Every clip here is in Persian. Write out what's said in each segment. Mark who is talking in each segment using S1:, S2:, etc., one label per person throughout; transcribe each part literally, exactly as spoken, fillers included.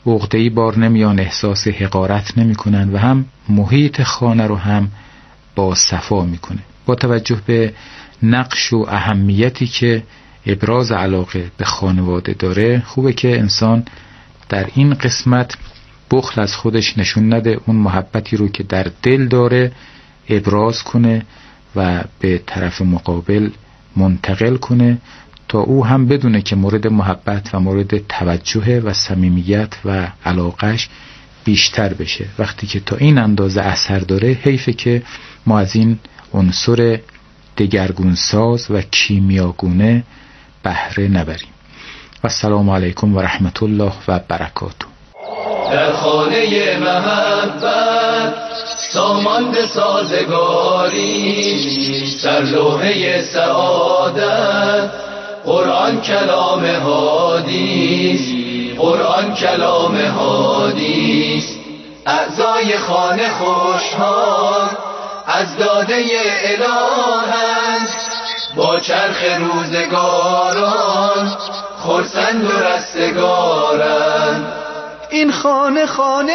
S1: عقده‌ای بار نمیان، احساس حقارت نمیکنن و هم محیط خانه رو هم با صفا میکنه. با توجه به نقش و اهمیتی که ابراز علاقه به خانواده داره، خوبه که انسان در این قسمت بخل از خودش نشون نده، اون محبتی رو که در دل داره ابراز کنه و به طرف مقابل منتقل کنه تا او هم بدونه که مورد محبت و مورد توجه و صمیمیت و علاقش بیشتر بشه. وقتی که تا این اندازه اثر داره، حیفه که ما از این عنصر دگرگونساز و کیمیاگونه بهره نبریم. و السلام علیکم و رحمت الله و برکاته.
S2: در خانه محبت سامان به سازگاری، سر لوحه سعادت قرآن کلام هادیست، قرآن کلام هادیست. اعضای خانه خوشحال از داده الهند، با چرخ روزگاران خرسند و رستگارند.
S3: این خانه خانه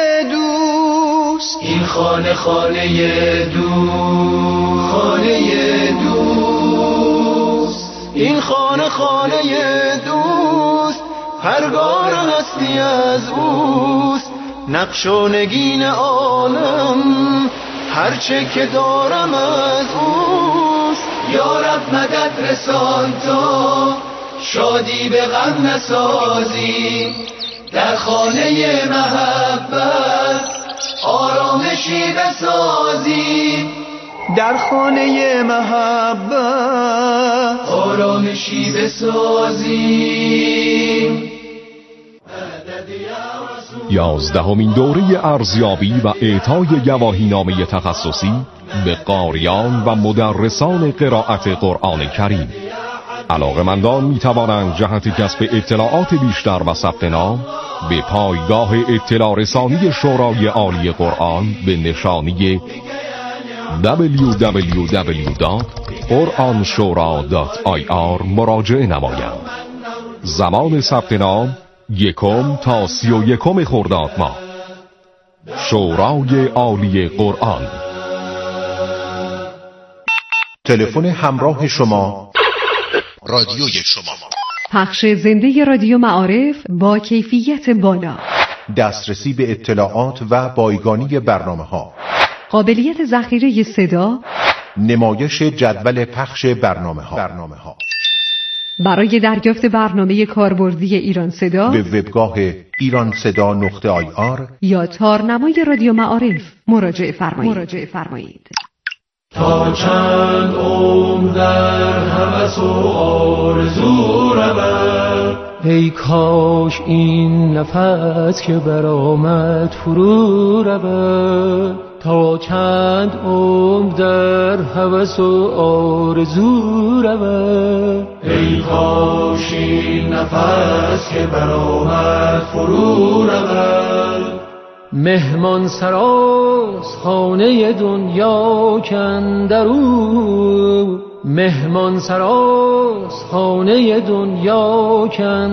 S3: دوست،
S2: این خانه خانه دوست، خانه دوست.
S3: این خانه خانه دوست، پرگار هستی از اوست. نقش و نگین عالم هرچه که دارم از اوست.
S2: یا رب مدد رسان تا شادی به غم نسازی، در خانه محبت آرامشی بسازی.
S3: در خانه محبت
S2: آرامشی بسازی.
S4: یازدهمین دوره ارزیابی و اعطای گواهینامه تخصصی به قاریان و مدرسان قرائت قرآن کریم. علاقه‌مندان می توانند جهت کسب اطلاعات بیشتر و ثبت نام به پایگاه اطلاع رسانی شورای عالی قرآن به نشانی دبلیو دبلیو دبلیو دات قرآن شورا دات آی آر مراجعه نمایند. زمان ثبت نام یکم تا سی و یکم خرداد ماه. شورای عالی قرآن.
S5: تلفن همراه شما، رادیوی شما.
S6: پخش زنده رادیو معارف با کیفیت بالا،
S5: دسترسی به اطلاعات و بایگانی برنامه ها،
S6: قابلیت ذخیره صدا،
S5: نمایش جدول پخش برنامه ها. برنامه ها.
S6: برای دریافت برنامه کاربردی ایران صدا
S5: به وبگاه ایران صدا نقطه آی آر
S6: یا تارنمای رادیو معارف مراجعه فرمایید. مراجعه فرمایید.
S2: تا چند عمر در هوس و آرزو رود،
S3: ای کاش این نفس که برآمد فرو رود. تا چند عمر در هوس و آرزو رود،
S2: ای کاش این نفس که برآمد فرو رود.
S3: مهمان سراز خانه دنیا کندرو، مهمان سراز خانه دنیا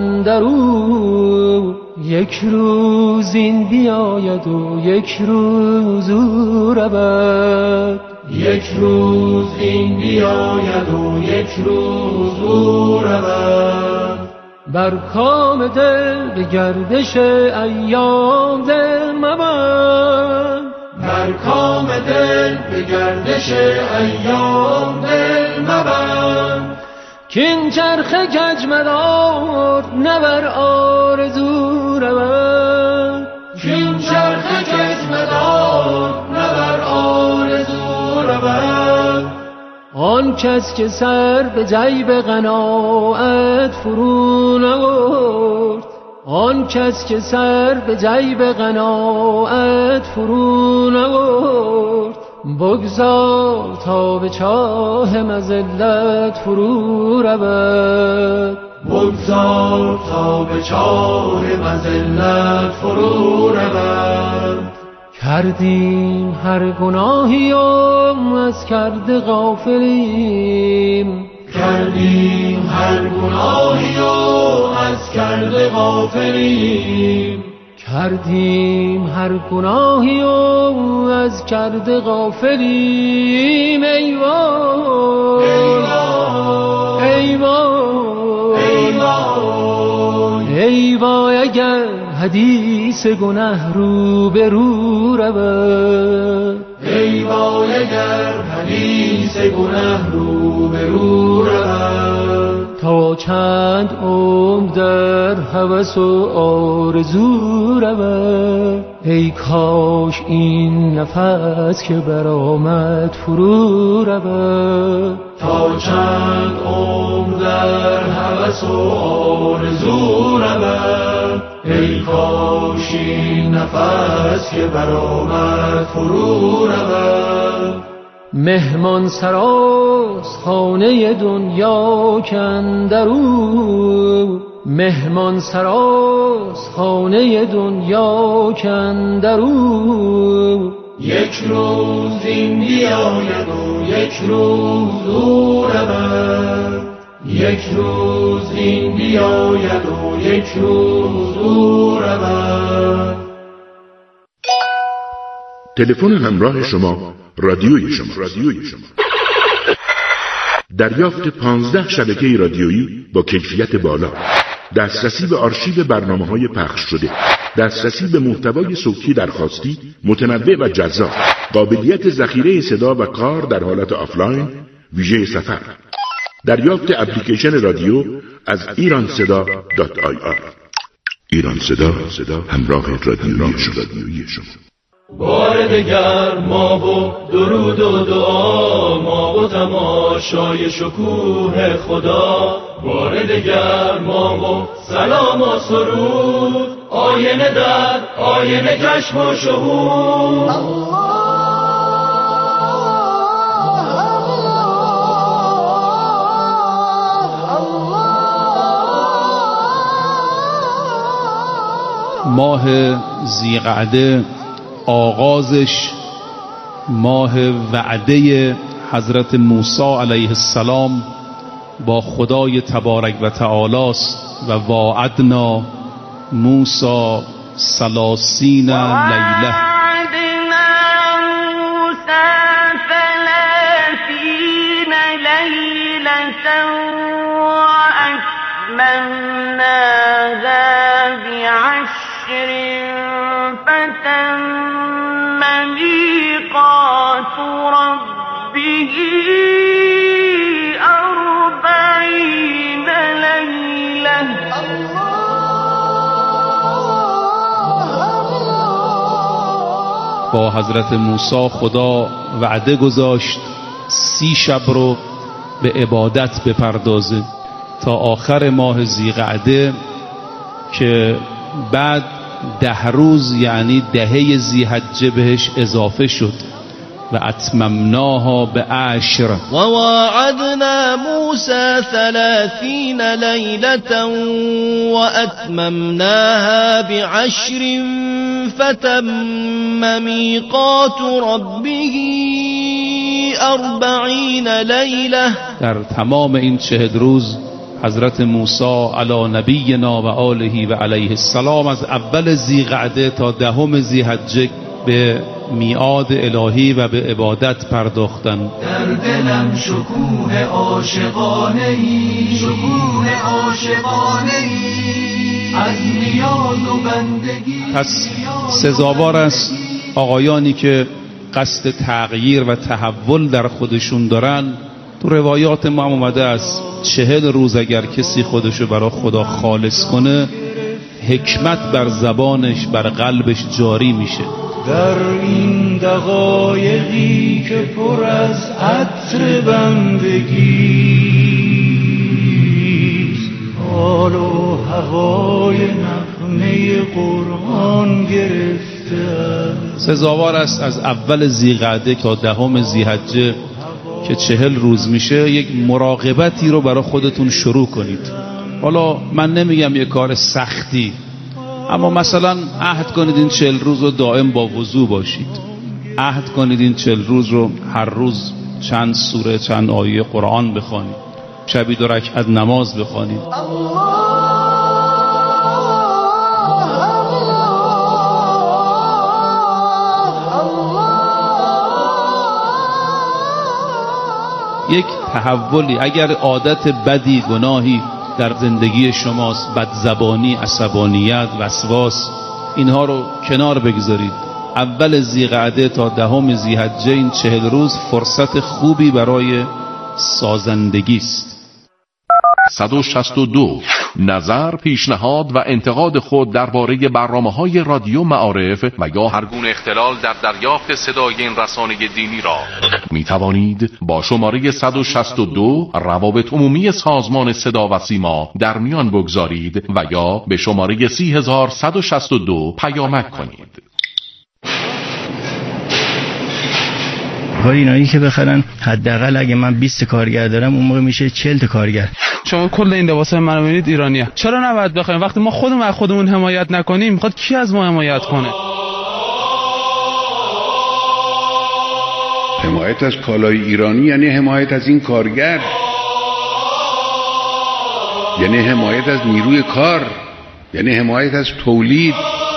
S3: کندرو. یک روز این بیاید و یک روز او رود،
S2: یک روز این بیاید و یک روز او رود.
S3: بر کام دل به گردش ایام دل مبند،
S2: بر کام دل به گردش ایام دل مبند.
S3: کین چرخ کج مدار نبر آرزو رود،
S2: کین چرخ کج مدار نبر آرزو رود.
S3: آن کس که سر به جیب قناعت فرو نبرد، آن کس که سر به جیب قناعت فرو نبرد. بگذار تا به چاه مذلت فرو رود،
S2: بگذار تا به چاه مذلت فرو رود.
S3: کردیم هر گناهی و از کرده غافلیم،
S2: کردیم هر گناهی و از کرده غافلیم.
S3: کردیم هر گناهی و از کرده غافلیم. ای وای ای وای ای وای اگر حدیث گناه رو به رو رود.
S2: ای وای اگر حدیث گناه رو به رو رود.
S3: تا چند عمر در هوس و آرزو رود. ای کاش این نفس که برآمد فرو رود.
S2: تا چند عمر در هوس و آرزو رود. ای کاش این نفس که برآمد فرو رود.
S3: مهمان سراست خانه دنیا کاندرو. مهمان سراست خانه دنیا کاندرو.
S2: یک روز این بیاید و یک روز او رود. یک روز این بیاید و یک روز او رود.
S7: تلفن همراه شما رادیوی شما رادیوی شما دریافت پانزده شبکه رادیویی با کیفیت بالا، دسترسی به آرشیو برنامه‌های پخش شده، دسترسی به محتوای صوتی درخواستی متنوع و جذاب، قابلیت ذخیره صدا و کار در حالت آفلاین، ویژه سفر، دریافت اپلیکیشن رادیو از ایران صدا دات آی آر. ایران صدا همراه رادیویی شما.
S2: بار دگر ما و درود و دعا، ما و تماشای شکوه خدا. بار دگر ما و سلام و سرود، آینه در آینه چشم و شهود.
S8: ماه ذی‌قعده آغازش ماه وعده حضرت موسی علیه السلام با خدای تبارک و تعالی است و واعدنا موسی ثلاثین لیله.
S9: ميقات ربه أربعين ليلة.
S8: با حضرت موسی خدا وعده گذاشت سی شب رو به عبادت بپردازه تا آخر ماه ذی‌قعده که بعد ده روز یعنی دهه ذی‌حجه بهش اضافه شد و اتممناها به عشر.
S10: و واعدنا موسی ثلاثین لیلة و اتممناها بعشر فتم میقات ربه اربعین لیلة.
S8: در تمام این چهل روز حضرت موسی علی نبینا و آله و علیه السلام از اول ذی‌قعده تا دهم ذی‌حجه به میعاد الهی و به عبادت پرداختند.
S2: در دلم شکوه عاشقانه ای، شکوه عاشقانه ای از نیاز و بندگی.
S8: پس سزاوار است آقایانی که قصد تغییر و تحول در خودشون دارن. تو روایات ما اومده است چهل روز اگر کسی خودشو برای خدا خالص کنه حکمت بر زبانش بر قلبش جاری میشه.
S2: در این دقایقی که پر از عطر بندگیست، حال و هوای نغمه قرآن گرفته.
S8: سزاوار است از اول ذی‌قعده تا دهم ذی‌حجه که چهل روز میشه یک مراقبتی رو برای خودتون شروع کنید. حالا من نمیگم یک کار سختی، اما مثلا عهد کنید این چهل روز رو دائم با وضو باشید. عهد کنید این چهل روز رو هر روز چند سوره چند آیه قرآن بخوانید، شبی دو رکعت نماز بخوانید. یک تحولی، اگر عادت بدی گناهی در زندگی شماست، بدزبانی، عصبانیت، وسواس، اینها رو کنار بگذارید. اول ذیقعده تا دهم ذی‌حجه این چهل روز فرصت خوبی برای سازندگی است.
S4: صد و شصت و دو نظر، پیشنهاد و انتقاد خود درباره برنامه‌های رادیو معارف و یا هر گونه اختلال در دریافت صدای این رسانه دینی را می توانید با شماره صد و شصت و دو روابط عمومی سازمان صدا و سیما در میان بگذارید و یا به شماره سی هزار صد و شصت و دو پیامک کنید.
S11: اینایی که بخرن حداقل اگه من بیست کارگر دارم اون موقع میشه چهل تا کارگر.
S12: شما کل این لباسای منو ببینید ایرانیه. چرا نباید بخریم؟ وقتی ما خودمون از خودمون حمایت نکنیم میخواد کی از ما حمایت کنه؟
S13: حمایت از کالای ایرانی یعنی حمایت از این کارگر، یعنی حمایت از نیروی کار، یعنی حمایت از تولید.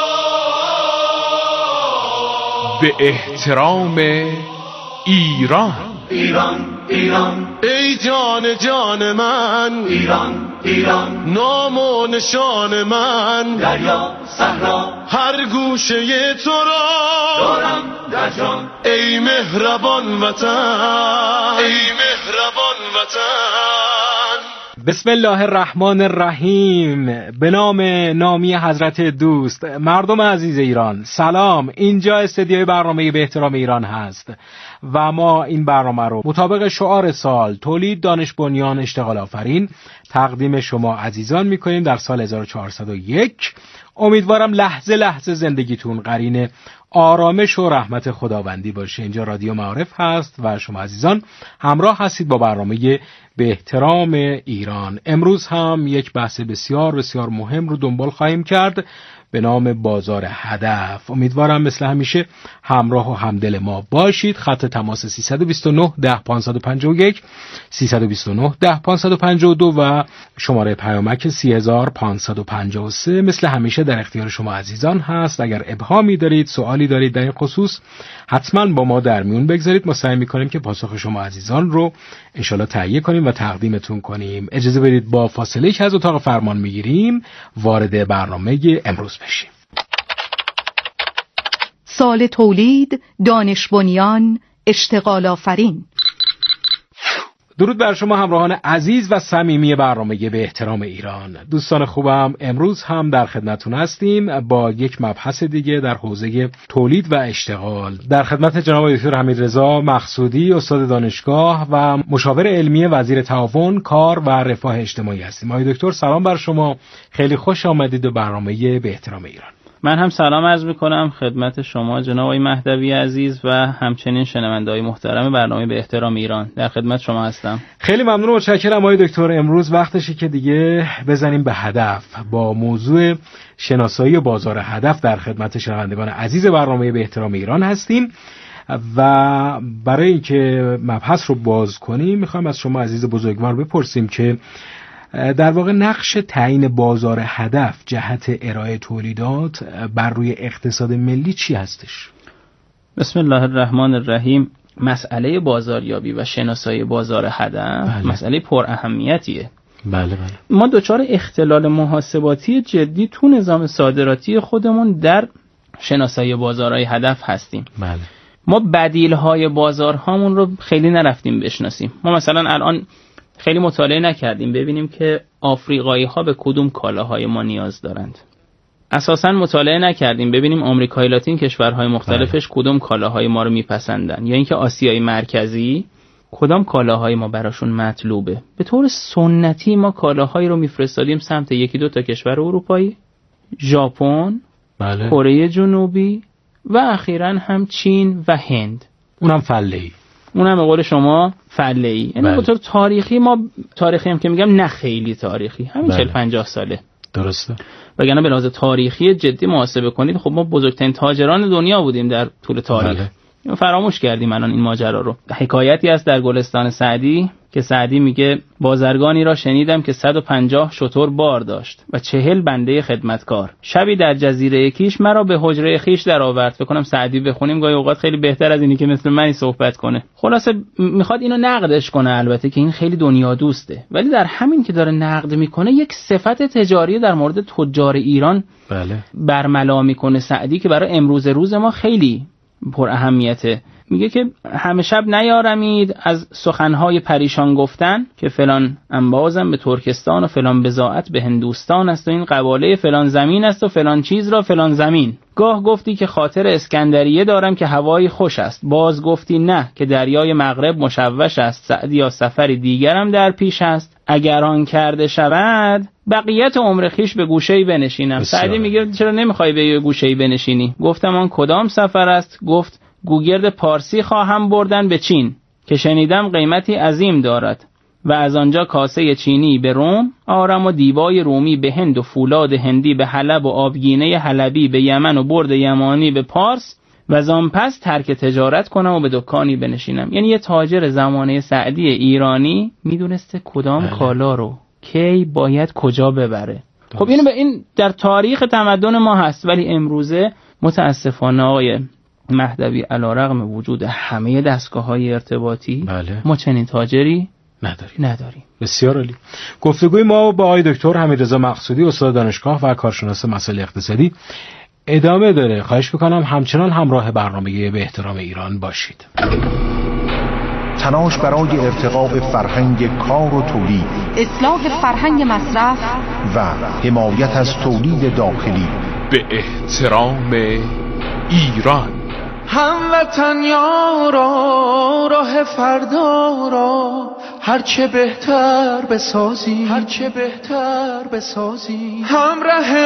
S4: به احترام ایران.
S2: ایران ایران
S10: ای جان جان من،
S2: ایران ایران
S10: نام و نشان من،
S2: دریا صحرا
S10: هر گوشه تو را
S2: دارم در جان.
S10: ای مهربان وطن، ای مهربان وطن.
S14: بسم الله الرحمن الرحیم. به نام نامی حضرت دوست. مردم عزیز ایران سلام، اینجا استدیوی برنامه به احترام ایران هست و ما این برنامه رو مطابق شعار سال تولید، دانش، بنیان، اشتغال آفرین تقدیم شما عزیزان میکنیم در سال هزار و چهارصد و یک. امیدوارم لحظه لحظه زندگیتون قرین آرامش و رحمت خداوندی باشه. اینجا رادیو معارف هست و شما عزیزان همراه هستید با برنامه به احترام ایران. امروز هم یک بحث بسیار بسیار مهم رو دنبال خواهیم کرد به نام بازار هدف. امیدوارم مثل همیشه همراه و همدل ما باشید. خط تماس سیصد و بیست و نه ده پانصد و پنجاه و یک سیصد و بیست و نه ده پانصد و پنجاه و دو و شماره پیامک سی هزار پانصد و پنجاه و سه مثل همیشه در اختیار شما عزیزان هست. اگر ابهامی دارید، سوالی دارید در این خصوص، حتما با ما در میون بگذارید. ما سعی می‌کنیم که پاسخ شما عزیزان رو انشالله تهیه کنیم و تقدیمتون کنیم. اجازه بدید با فاصله که از اتاق فرمان میگیریم وارد برنامه امروز بشیم.
S6: سال تولید، دانش بنیان، اشتغال آفرین.
S14: درود بر شما همراهان عزیز و صمیمی برنامه به احترام ایران. دوستان خوبم، امروز هم در خدمتتون هستیم با یک مبحث دیگه در حوزه تولید و اشتغال. در خدمت جناب دکتر حمیدرضا مقصودی، استاد دانشگاه و مشاور علمی وزیر تعاون، کار و رفاه اجتماعی هستیم. آقای دکتر سلام بر شما، خیلی خوش آمدید به برنامه به احترام ایران.
S15: من هم سلام عرض میکنم خدمت شما جناب آقای مهدوی عزیز و همچنین شنونده‌های محترم برنامه به احترام ایران. در خدمت شما هستم.
S14: خیلی ممنون و متشکرم آقای دکتر. امروز وقتشه که دیگه بزنیم به هدف با موضوع شناسایی بازار هدف. در خدمت شنوندگان عزیز برنامه به احترام ایران هستیم و برای اینکه مبحث رو باز کنیم میخوایم از شما عزیز بزرگوار بپرسیم که در واقع نقش تعیین بازار هدف جهت ارائه تولیدات بر روی اقتصاد ملی چی هستش؟
S15: بسم الله الرحمن الرحیم. مسئله بازاریابی و شناسایی بازار هدف بله. مسئله پر اهمیتیه.
S14: بله بله.
S15: ما دچار اختلال محاسباتی جدی تو نظام صادراتی خودمون در شناسایی بازارهای هدف هستیم.
S14: بله.
S15: ما بدیل‌های بازارهامون رو خیلی نرفتیم بشناسیم. ما مثلا الان خیلی مطالعه نکردیم ببینیم که آفریقایی ها به کدوم کالاهای ما نیاز دارند. اساساً مطالعه نکردیم ببینیم آمریکای لاتین کشورهای مختلفش کدوم کالاهای ما رو میپسندن، یا اینکه آسیای مرکزی کدام کالاهای ما براشون مطلوبه. به طور سنتی ما کالاهایی رو میفرستادیم سمت یکی دو تا کشور اروپایی، ژاپن،
S14: بله.
S15: کره جنوبی و اخیراً هم چین و هند.
S14: اونم فله‌ای.
S15: اونم به قول شما فله‌ای. یعنی به طور تاریخی ما، تاریخی هم که میگم نه خیلی تاریخی، همین چهل پنجاه ساله.
S14: درسته.
S15: وگرنه به لحاظ تاریخی جدی محاسبه کنید خب ما بزرگترین تاجران دنیا بودیم در طول تاریخ. بله. فراموش کردیم الان این ماجرا رو. حکایتی هست در گلستان سعدی که سعدی میگه بازرگانی را شنیدم که صد و پنجاه شتر بار داشت و چهل بنده خدمتکار. شبی در جزیره کیش مرا به حجره خیش در آورد. فکر کنم سعدی بخونیم گاهی اوقات خیلی بهتر از اینی که مثل منی صحبت کنه. خلاصه میخواد اینو نقدش کنه، البته که این خیلی دنیا دوسته، ولی در همین که داره نقد میکنه یک صفت تجاری در مورد تجار ایران
S14: بله
S15: برملا میکنه سعدی که برای امروز روز ما خیلی پر اهمیته. میگه که همه شب نیارمید از سخنهای پریشان گفتن که فلان انبازم به ترکستان و فلان بضاعت به هندوستان است و این قباله فلان زمین است و فلان چیز را فلان زمین. گاه گفتی که خاطر اسکندریه دارم که هوای خوش است، باز گفتی نه که دریای مغرب مشوش است. سعدی یا سفری دیگرم در پیش است، اگر آن کرده شود بقیت عمر خیش به گوشه‌ای بنشینم. سعدی میگه چرا نمیخوای به یه گوشه‌ای بنشینی؟ گفتم آن کدام سفر است؟ گفت گوگرد پارسی خواهم بردن به چین که شنیدم قیمتی عظیم دارد و از آنجا کاسه چینی به روم آرم و دیبای رومی به هند و فولاد هندی به حلب و آبگینه حلبی به یمن و برد یمانی به پارس و از آن پس ترک تجارت کنم و به دکانی بنشینم. یعنی یه تاجر زمانه سعدی ایرانی میدونسته کدام بله. کالا رو کی باید کجا ببره. خب اینو به این در تاریخ تمدن ما هست، ولی امروزه متاسفانه آقای مهدوی علیرغم وجود همه دستگاه‌های ارتباطی
S14: بله.
S15: ما چنین تاجری
S14: نداریم.
S15: نداریم.
S14: بسیار عالی. گفتگوی ما با آقای دکتر حمیدرضا مقصودی استاد دانشگاه و کارشناس مسائل اقتصادی ادامه داره. خواهش می‌کنم همچنان همراه برنامه به احترام ایران باشید.
S5: تلاش برای ارتقاء فرهنگ کار و تولید،
S6: اصلاح فرهنگ مصرف
S5: و حمایت از تولید داخلی
S16: به احترام ایران.
S10: هموطن یارا راه فردا را هرچه بهتر بسازی، هرچه بهتر بسازی. همراه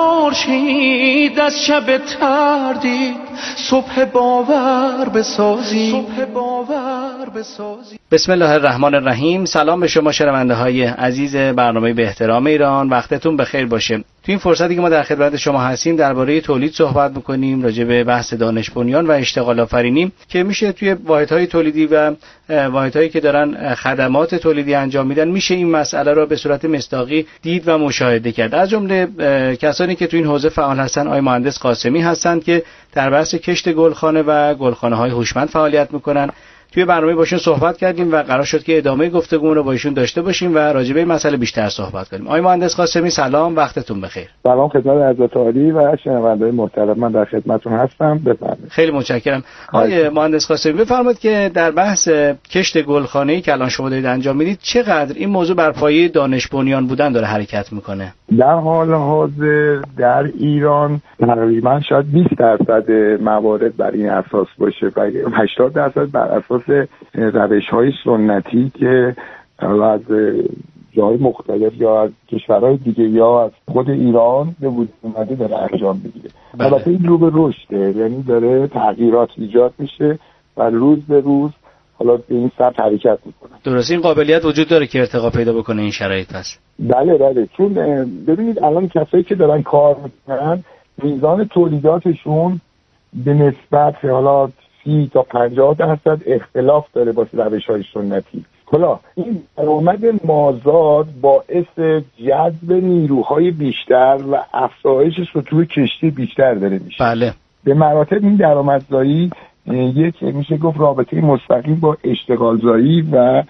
S10: خورشید از شب تردید صبح باور بسازی، صبح باور بسازی.
S17: بسم الله الرحمن الرحیم. سلام به شما شنونده های عزیز برنامه به احترام ایران. وقتتون بخیر باشه. تو این فرصتی که ما در خدمت شما هستیم درباره تولید صحبت می‌کنیم، راجع به بحث دانش بنیان و اشتغال آفرینی که میشه توی واحدهای تولیدی و واحدهایی که دارن خدمات تولیدی انجام میدن میشه این مسئله رو به صورت مصداقی دید و مشاهده کرد. از جمله کسانی که تو این حوزه فعال هستن آقای مهندس قاسمی هستند که در بحث کشت گلخانه و گلخانه‌های هوشمند فعالیت میکنن. توی برنامه باشون صحبت کردیم و قرار شد که ادامه گفتگو رو با ایشون داشته باشیم و راجع به این مسئله بیشتر صحبت کنیم. آقای مهندس قاسمی سلام، وقتتون بخیر.
S18: سلام خدمت حضرت عالی و شنونده‌های محترم، من در خدمتتون هستم. بفرمایید.
S17: خیلی متشکرم. آقای مهندس قاسمی بفرمایید که در بحث کشت گلخانه‌ای که الان شما دارید انجام میدید چقدر این موضوع بر پایه دانش بنیان بودن داره حرکت میکنه؟
S18: در حال حاضر در ایران تقریبا شاید بیست درصد موارد بر این اساس باشه و هشتاد درصد بر اساس روش‌های سنتی که از جای مختلف یا از کشورهای دیگه یا از خود ایران به وجود اومده داره انجام میگیره. البته این رو به رشده، یعنی داره تغییرات ایجاد میشه و روز به روز حالا به این سمت حرکت میکنه.
S17: درست، این قابلیت وجود داره که ارتقا پیدا بکنه این شرایط پس.
S18: بله بله، چون ببینید الان کسایی که دارن کار میکنن میزان تولیداتشون به نسبت حالا سی تا پنجاه درصد اختلاف داره با روش‌های سنتی. حالا این درآمد مازاد باعث جذب نیروهای بیشتر و افزایش سطوح کشتی بیشتر داره میشه.
S17: بله.
S18: به مراتب این درآمدزایی یک میشه گفت رابطه مستقیم با اشتغالزایی و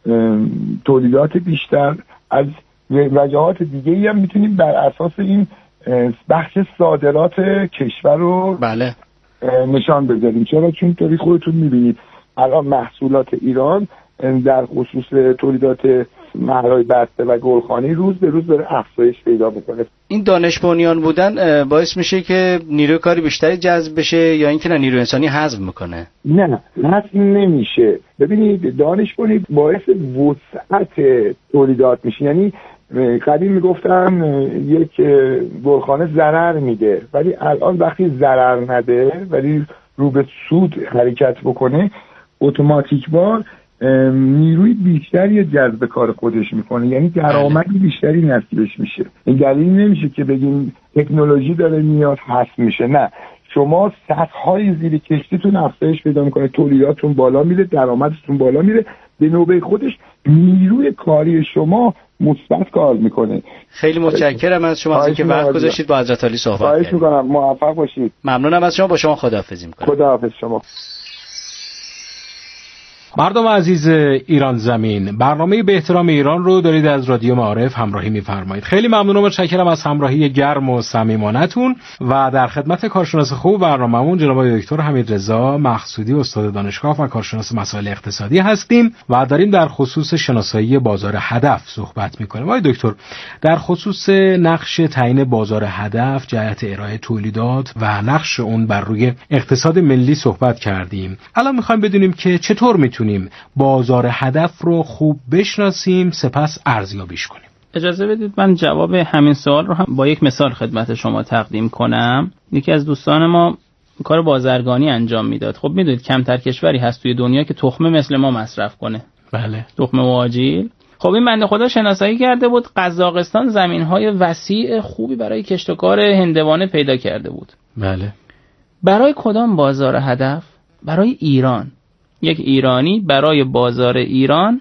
S18: تولیدات بیشتر از وجهات دیگه‌ای هم میتونیم بر اساس این بخش صادرات کشور رو
S17: بله
S18: نشان بذاریم. چرا؟ چون طوری خودتون میبینید الان محصولات ایران در خصوص تولیدات مهرهای بسته و گلخانه‌ای روز به روز داره افزایش پیدا میکنه.
S17: این دانش بنیان بودن باعث میشه که نیروی کاری بیشتری جذب بشه یا اینکه نه نیروی انسانی حذف میکنه؟
S18: نه، حذف نمیشه. ببینید دانش بنیان باعث وسعت تولیدات میشه. یعنی قدیم میگفتن یک گلخانه ضرر میده، ولی الان وقتی ضرر نده ولی رو به سود حرکت بکنه اتوماتیک بار نیروی بیشتری جذب کار خودش میکنه، یعنی درآمدی بیشتری نصیبش میشه. این دلیل نمیشه که بگیم تکنولوژی داره میاد حذف میشه. نه، شما سطح‌های زیر کشتیتون افزایش پیدا میکنه، تولیداتون بالا میره، درآمدتون بالا میره، به نوبه خودش نیروی کاری شما مثبت کار میکنه.
S17: خیلی متشکرم از شما از اینکه وقت گذاشتید با حضرت عالی صحبت کردید.
S18: خواهش میکنم، موفق باشید.
S17: ممنونم از شما. با شما خداحافظی میکنم.
S18: خداحافظ شما.
S14: مردم عزیز ایران زمین، برنامه به احترام ایران رو دارید از رادیو معارف همراهی می‌فرمایید. خیلی ممنون و متشکرم از همراهی گرم و صمیمانه‌تون و در خدمت کارشناس خوب برنامه‌مون جناب دکتر حمیدرضا مقصودی استاد دانشگاه و کارشناس مسائل اقتصادی هستیم و داریم در خصوص شناسایی بازار هدف صحبت می‌کنیم. آقای دکتر، در خصوص نقش تعیین بازار هدف، جهت ارائه تولیدات و نقش اون بر روی اقتصاد ملی صحبت کردیم. الان می‌خوایم بدونیم که چطور می‌تونیم بازار هدف رو خوب بشناسیم سپس ارزیابیش کنیم.
S15: اجازه بدید من جواب همین سوال رو هم با یک مثال خدمت شما تقدیم کنم. یکی از دوستان ما کار بازرگانی انجام میداد. خب میدونید کمتر کشوری هست توی دنیا که تخمه مثل ما مصرف کنه.
S14: بله.
S15: تخمه واجیل. خب این بنده خدا شناسایی کرده بود قزاقستان زمین‌های وسیع خوبی برای کشتکار هندوانه پیدا کرده بود.
S14: بله.
S15: برای کدام بازار هدف؟ برای ایران. یک ایرانی برای بازار ایران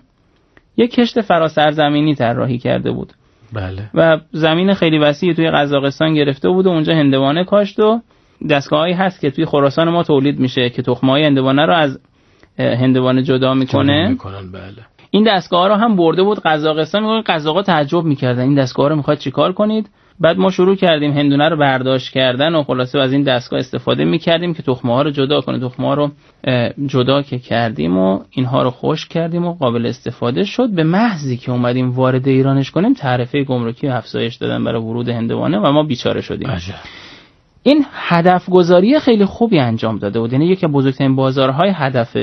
S15: یک کشت فراسرزمینی طراحی کرده بود.
S14: بله.
S15: و زمین خیلی وسیعی توی قزاقستان گرفته بود و اونجا هندوانه کاشت و دستگاهایی هست که توی خراسان ما تولید میشه که تخم‌های هندوانه رو از هندوانه جدا میکنه.
S14: میکنن. بله.
S15: این دستگاه رو هم برده بود قزاقستان. میگن قزاقا تعجب میکردن این دستگاه رو میخواد چیکار کنید؟ بعد ما شروع کردیم هندونه رو برداشت کردن و خلاصه از این دستگاه استفاده می‌کردیم که تخمه ها رو جدا کنه. تخمه ها رو جدا که کردیم و اینها رو خشک کردیم و قابل استفاده شد. به محضی که اومدیم وارد ایرانش کنیم تعرفه گمرکی افزایش دادن برای ورود هندوانه و ما بیچاره شدیم.
S14: عجب.
S15: این هدف گذاری خیلی خوبی انجام داده بود. یعنی یکی از بزرگترین بازارهای هدف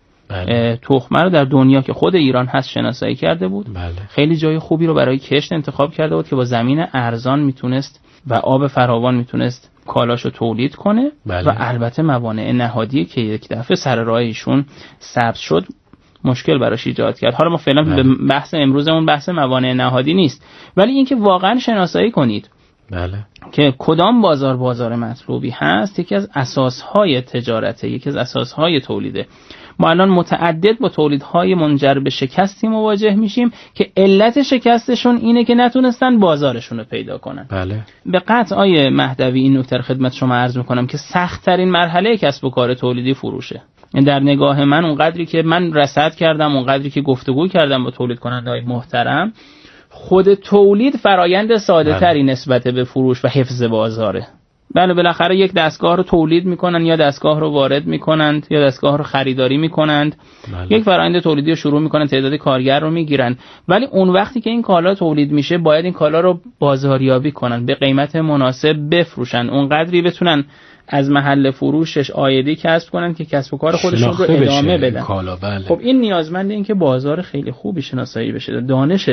S15: بله. تخمه رو در دنیا که خود ایران هست شناسایی کرده بود.
S14: بله.
S15: خیلی جای خوبی رو برای کشت انتخاب کرده بود که با زمین ارزان میتونست و آب فراوان میتونست کالاشو تولید کنه.
S14: بله.
S15: و البته موانع نهادی که یک دفعه سر راه ایشون سبز شد مشکل براش ایجاد کرد. حالا ما فعلا بله. به بحث امروزمون بحث موانع نهادی نیست، ولی اینکه واقعا شناسایی کنید
S14: بله.
S15: که کدام بازار بازار مطلوبی هست یکی از اساسهای تجارته، یکی از اساسهای تولیده. ما الان متعدد با تولیدهای منجر به شکستی مواجه میشیم که علت شکستشون اینه که نتونستن بازارشون رو پیدا کنن.
S14: بله.
S15: به قطع آیه مهدوی این نکته خدمت شما عرض میکنم که سخت ترین مرحله کسب و کار تولیدی فروشه. در نگاه من اونقدری که من رصد کردم، اونقدری که گفتگو کردم با تولید کننده‌های محترم، خود تولید فرایند ساده تری نسبت به فروش و حفظ بازاره. بله بالاخره یک دستگاه رو تولید میکنن یا دستگاه رو وارد میکنند یا دستگاه رو خریداری میکنند. بله. یک فرآیند تولیدی رو شروع میکنن، تعداد کارگر رو میگیرن، ولی اون وقتی که این کالا تولید میشه باید این کالا رو بازاریابی کنن، به قیمت مناسب بفروشن، اونقدری بتونن از محل فروشش عایدی کسب کنن که کسب و کار خودشون رو ادامه بدن.
S14: کالا. بله.
S15: خب این نیازمنده این که بازار خیلی خوبی شناسایی بشه. دانش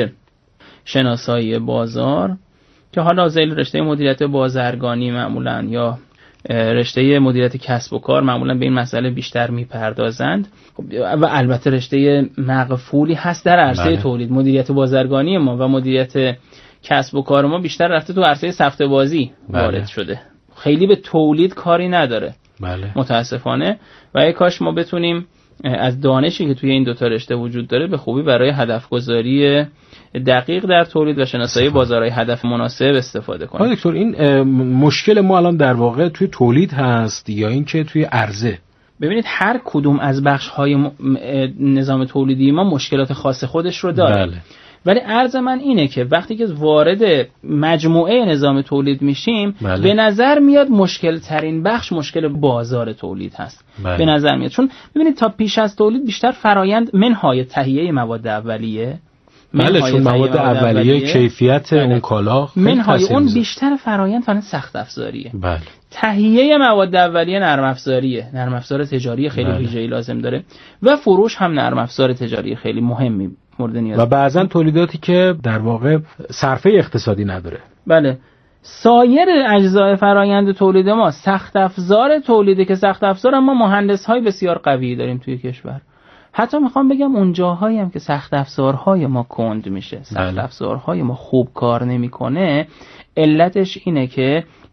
S15: شناسایی بازار که حالا ذیل رشته مدیریت بازرگانی معمولا یا رشته مدیریت کسب و کار معمولا به این مسئله بیشتر میپردازند و البته رشته مقفولی هست در عرصه بله. تولید. مدیریت بازرگانی ما و مدیریت کسب و کار ما بیشتر رفته تو عرصه سفته بازی بله. وارد شده، خیلی به تولید کاری نداره.
S14: بله.
S15: متاسفانه. و ای کاش ما بتونیم از دانشی که توی این دو تا رشته وجود داره به خوبی برای هدف گذاری دقیق در تولید و شناسایی بازارهای هدف مناسب استفاده کنیم.
S14: دکتر این مشکل ما الان در واقع توی تولید هست یا اینکه توی عرضه؟
S15: ببینید هر کدوم از بخش‌های نظام تولیدی ما مشکلات خاص خودش رو داره.
S14: بله.
S15: ولی عرض من اینه که وقتی که وارد مجموعه نظام تولید میشیم
S14: بله.
S15: به نظر میاد مشکل ترین بخش مشکل بازار تولید هست.
S14: بله.
S15: به نظر میاد چون ببینید تا پیش از تولید بیشتر فرایند منهای تهیه مواد اولیه،
S14: بله چون مواد اولیه کیفیت
S15: بله.
S14: اون کالا
S15: منهای اون بیشتر فرایند فرایند سخت افزاریه.
S14: بله.
S15: تهیه مواد اولیه نرم افزاریه، نرم افزار تجاری خیلی
S14: بله.
S15: ویژه‌ای لازم داره و فروش هم نرم افزار تجاری خیلی مهمی مورد نیاز
S14: و بعضا تولیداتی که در واقع صرفه اقتصادی نداره.
S15: بله. سایر اجزای فرایند تولید ما سخت افزار تولیده که سخت افزار اما مهندس‌های بسیار قوی داریم توی کشور. حتی میخوام بگم اون جاهایی هم که سخت افزارهای ما کند میشه، سخت
S14: بله.
S15: افزارهای ما خوب کار نمیکنه، علتش اینه که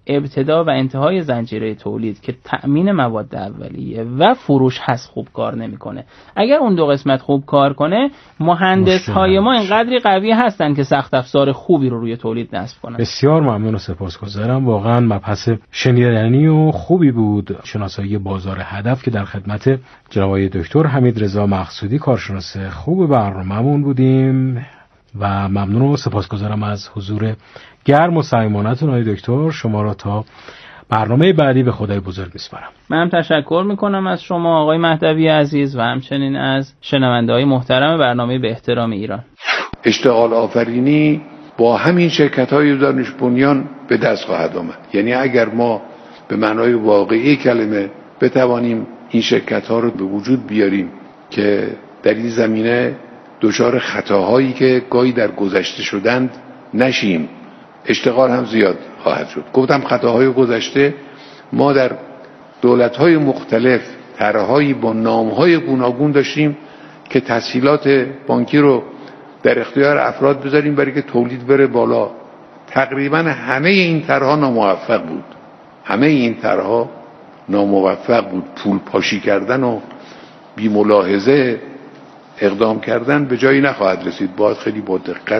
S15: ابتدا و انتهای زنجیره تولید که تأمین مواد اولیه و فروش هست خوب کار نمیکنه. اگر اون دو قسمت خوب کار کنه، مهندس های ما اینقدری قوی هستن که سخت افزار خوبی رو روی تولید نصب کنن.
S14: بسیار ممنون و سپاسگزارم. واقعا مبحث شنیدنی و خوبی بود. شناسایی بازار هدف که در خدمت جناب آقای دکتر حمیدرضا مقصودی کارشناس خوب برنامه‌مون بودیم و ممنون و سپاسگزارم از حضور گرم و صمیمانه‌تون آقای دکتر. شما را تا برنامه بعدی به خدای بزرگ میسپارم.
S15: من تشکر میکنم از شما آقای مهدوی عزیز و همچنین از شنونده‌های محترم برنامه به احترام ایران.
S13: اشتغال آفرینی با همین شرکت‌های دانش بنیان به دست خواهد آمد. یعنی اگر ما به معنای واقعی کلمه بتوانیم این شرکت‌ها رو به وجود بیاریم که در این زمینه دچار خطاهایی که گاهی در گذشته شدند نشیم، اشتغال هم زیاد خواهد شد. گفتم خطاهای گذشته، ما در دولت‌های مختلف طرح‌هایی با نام‌های گوناگون داشتیم که تسهیلات بانکی رو در اختیار افراد بذاریم برای که تولید بره بالا. تقریبا همه این طرح‌ها ناموفق بود. همه این طرح‌ها ناموفق بود. پول پاشی کردن و بی ملاحظه اقدام کردن به جایی نخواهد رسید. باید خیلی با دقت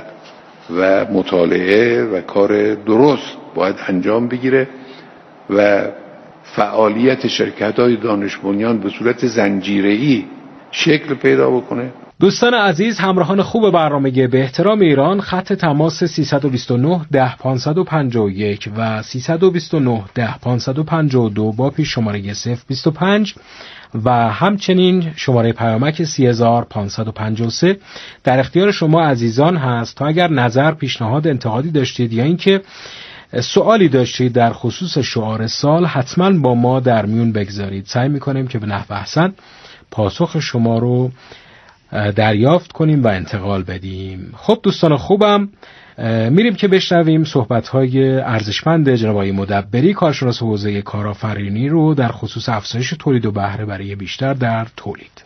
S13: و مطالعه و کار درست باید انجام بگیره و فعالیت شرکت‌های دانش بنیان به صورت زنجیره‌ای شکل پیدا بکنه.
S14: دوستان عزیز، همراهان خوب برنامه به احترام ایران، خط تماس سیصد و بیست و نه ده پانصد و پنجاه و یک و سیصد و بیست و نه ده پانصد و پنجاه و دو با پیش شماره صفر بیست و پنج و همچنین شماره پیامک سی هزار و پانصد و پنجاه و سه در اختیار شما عزیزان هست تا اگر نظر، پیشنهاد، انتقادی داشتید یا اینکه سوالی داشتید در خصوص شعار سال، حتما با ما در میون بگذارید. سعی می‌کنیم که به نحو احسن پاسخ شما رو دریافت کنیم و انتقال بدیم. خب دوستان خوبم، میریم که بشنویم صحبت‌های ارزشمند جناب آقای مدبری، کارشناس حوزه کارآفرینی رو در خصوص افزایش تولید و بهره بری بیشتر در تولید.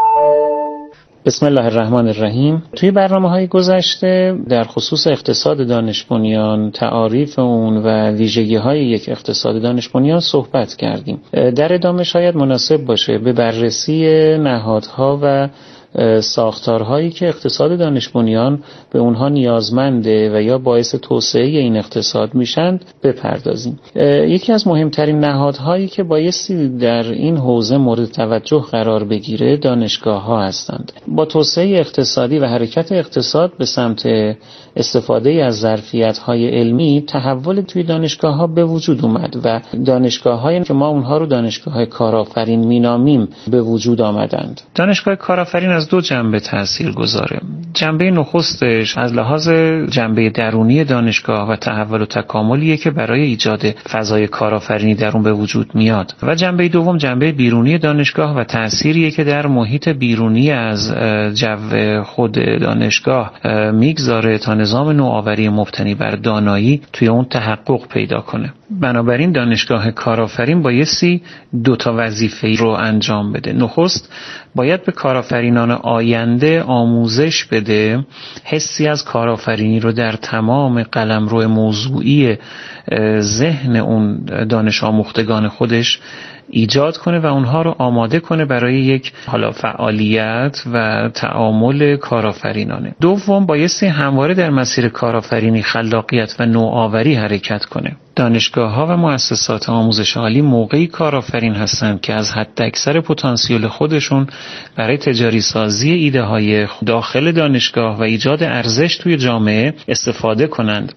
S19: بسم الله الرحمن الرحیم. توی برنامه‌های گذشته در خصوص اقتصاد دانش بنیان، تعاریف اون و ویژگی‌های یک اقتصاد دانش بنیان صحبت کردیم. در ادامه شاید مناسب باشه به بررسی نهادها و ساختارهایی که اقتصاد دانش بنیان به اونها نیازمنده و یا باعث توسعه این اقتصاد میشند بپردازیم. یکی از مهمترین نهادهایی که بایستی در این حوزه مورد توجه قرار بگیره دانشگاه ها هستند. با توسعه اقتصادی و حرکت اقتصاد به سمت استفاده از ظرفیت های علمی، تحول توی دانشگاه ها به وجود اومد و دانشگاه هایی که ما اونها رو دانشگاه کارآفرین مینامیم به وجود آمدند. دانشگاه کارآفرین از دو جنبه تأثیر گذاره. جنبه نخستش از لحاظ جنبه درونی دانشگاه و تحول و تکاملیه که برای ایجاد فضای کارآفرینی در اون به وجود میاد و جنبه دوم جنبه بیرونی دانشگاه و تأثیریه که در محیط بیرونی از جو خود دانشگاه میگذاره تا نظام نوآوری مبتنی بر دانایی توی اون تحقق پیدا کنه. بنابراین دانشگاه کارآفرین بایستی دو تا وظیفه رو انجام بده. نخست باید به کارآفرینان آینده آموزش بده، حسی از کارآفرینی رو در تمام قلمرو موضوعی ذهن اون دانش آموختگان خودش ایجاد کنه و اونها رو آماده کنه برای یک حالا فعالیت و تعامل کارآفرینانه. دوم بایستی همواره در مسیر کارآفرینی، خلاقیت و نوآوری حرکت کنه. دانشگاه‌ها و مؤسسات آموزش عالی موقعی کارآفرین هستند که از حداکثر پتانسیل خودشون برای تجاری سازی ایده‌های داخل دانشگاه و ایجاد ارزش توی جامعه استفاده کنند.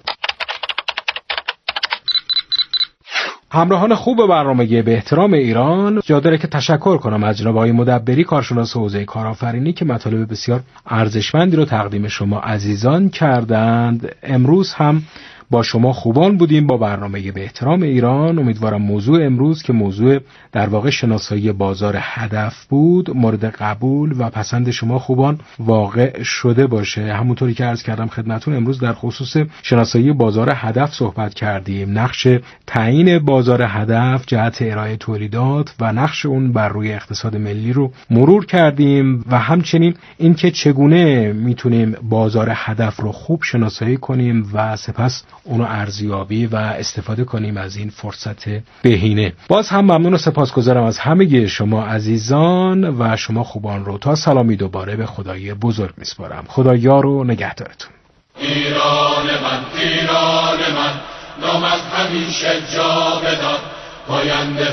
S14: همراهان خوب برنامه به احترام ایران، جا داره که تشکر کنم از جناب آقای مدبری، کارشناس حوزه کارآفرینی که مطالب بسیار ارزشمندی رو تقدیم شما عزیزان کردند. امروز هم با شما خوبان بودیم با برنامه به احترام ایران. امیدوارم موضوع امروز که موضوع در واقع شناسایی بازار هدف بود مورد قبول و پسند شما خوبان واقع شده باشه. همونطوری که عرض کردم خدمتون، امروز در خصوص شناسایی بازار هدف صحبت کردیم. نقش تعیین بازار هدف، جهت ارائه تولیدات و نقش اون بر روی اقتصاد ملی رو مرور کردیم و همچنین اینکه چگونه میتونیم بازار هدف رو خوب شناسایی کنیم و سپس اونو ارزیابی و استفاده کنیم از این فرصت بهینه. باز هم ممنون و سپاسگزارم از همه شما عزیزان و شما خوبان رو تا سلامی دوباره به خدای بزرگ میسپارم. خدا یار و نگهدارتون.
S2: ایران من، ایران من، نام از همیشه جا بداد، پاینده